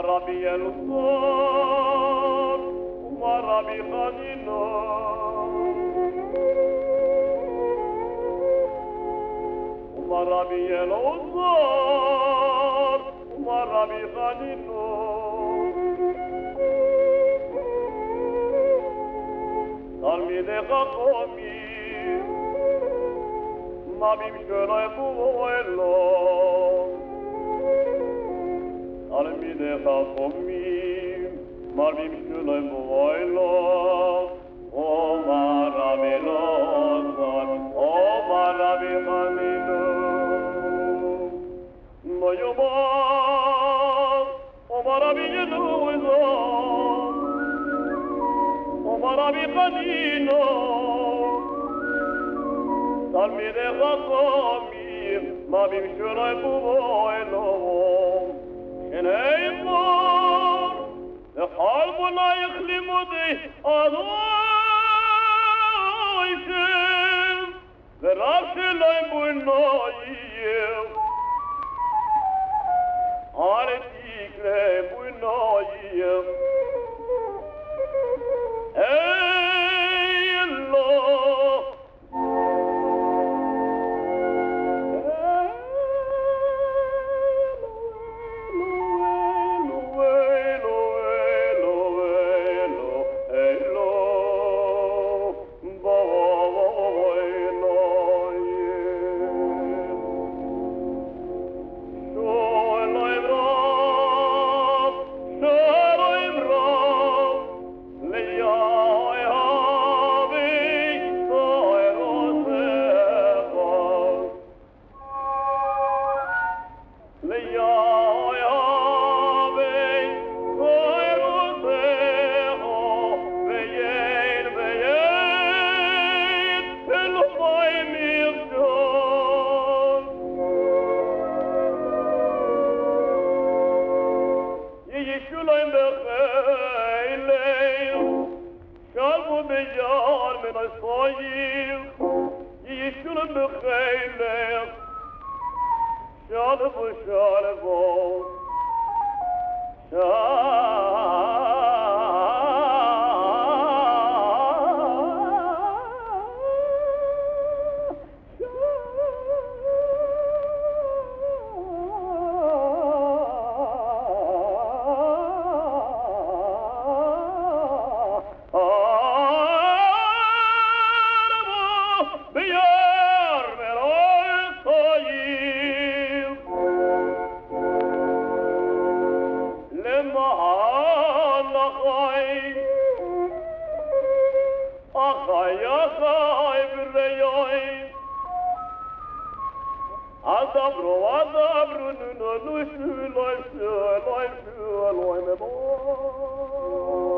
Rabbi Elzor, Uma Rabbi Chanino. Uma Rabbi Elzor, Uma Rabbi Chanino. Talmidei Chachamim, Mabim Sheloi Bu'oelom. Talmidei Chachamim, Mabim Sheloi Bu'oelom. Omar Rabbi Elazar, Omar Rabbi Chanino. No yomar, Omar Rabbi Elazar, Omar Rabbi Chanino. Talmidei Chachamim, Mabim Sheloi Bu'oelom. Shnei לכל בונייך לימודי אדויכם ורב שלהם בונייך אל תקרא בונייך אלוה Adabro,